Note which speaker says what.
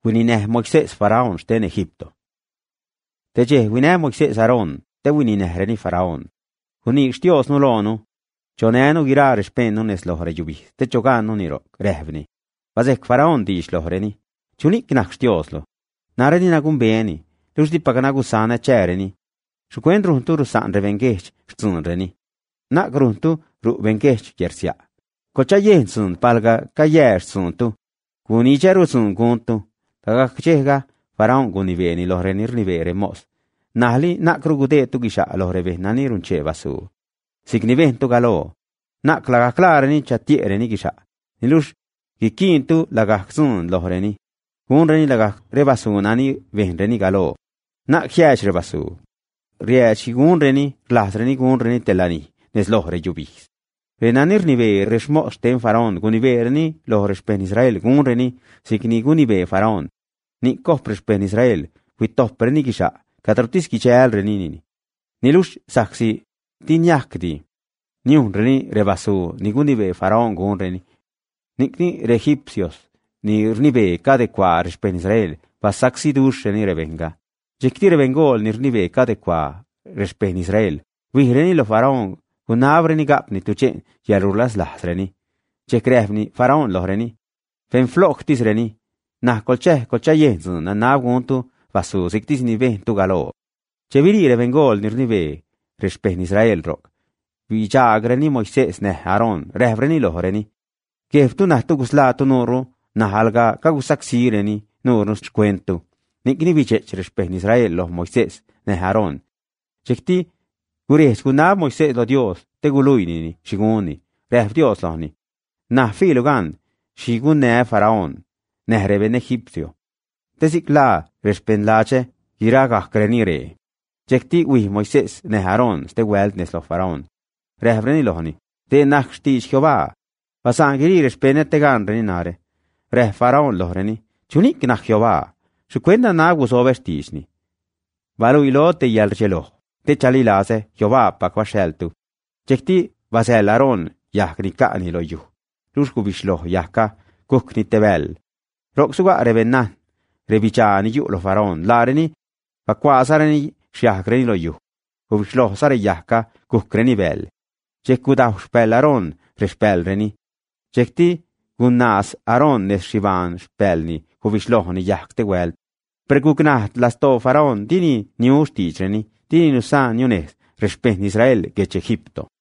Speaker 1: winineh Moisés faraón shten Egipto. Teje wineh Moisés Aarón, te wininehreni faraón. Huni xtios no lonu, chonenu girar shpenu nes lohre yubi, te choganu niro, rehvni. Bazek faraón dish lohreni, chunik nak xtioslo. Nareni nagumbeni, lushdi paganagusana chereni. Shukwen runtu rusan revengech shtunreni. Nak runtu ru vengech yersia. Kocha yensun palga kayer suntu. Guni cheru sun guntu. Tagakchega faraón guniveni lohreni rnivere mos. Nahli nak rugude tu gisha lohre nani runche basu. Signiventu galo. Nak lagaklareni chatiereni gisha. Nilush gikintu lagaksun lohreni. Gunreni lagak rebasu nani venreni galo. Nak hiach rebasu. Riachi gunreni, glasreni gunreni telani, nes lohre yubis. Renanir nive reshmo sten faraón guniverni lohre pen Israel gunreni, signi gunive faraón. Ni kopres pen Israel, vitopperni gisha, katarutiski chel renini. Nilush saksi, tinyakdi. Niunreni rebasu, ni gunive faraón gunreni. Nikni regipsios, ni rnive kadekwa pen Israel, pasaksi dusheni revenga. Jekti revengol nirnive kadekwa respen Israel. Vihreni lo faraón, gunavreni gapni tuchen, yarurlas lasreni. Jekrevni faraón lohreni. Fen floktis reni. Nah kolche yenzun, nanaguntu, vasu siktis nive tu galo. Cheviri revengol nirnive respen Israel rok. Vijagreni Moisés neh Aarón, revreni lohreni. Keftu nahtu guslatu nuru, nahalga kagusaksireni, nurus cuentu. Nikni vichech respen Israel los Moisés, ne Aarón. Chekti, gures gunab Moisés lo Dios, te guluini, shiguni, ref Dios lohni. Nah filugan, shigun ne faraón, ne reben egipcio. Tesikla, respen lache, giragach grenire. Chekti ui Moisés, ne Aarón, ste weld nes lo faraón. Revreni lohni, te nachstich Jehová. Pasangiri respen tegan reninare. Ref faraón lohreni, chunik nach Jehová. Shukwenda nagus overstisni. Valu ilo te yalchelo. Te chalilase, Jehová pakwasheltu. Chekti vasel Aarón, yahkni kani lo yu. Lushku bishlo yahka, kukni tebel. Roksuga revenan, rebichani yu lo faraón, lareni, pakwasareni, shiakreni lo yu. Kubishlo sare yahka, kukreni bel. Chekudau spel Aarón, respelreni. Chekti, gunnas Aarón nes shivan spelni, kubishlohni yahkte wel. Pergugnat lasto faraón, dini niustitreni, dini nusan yunes, respen Israel gech Egipto.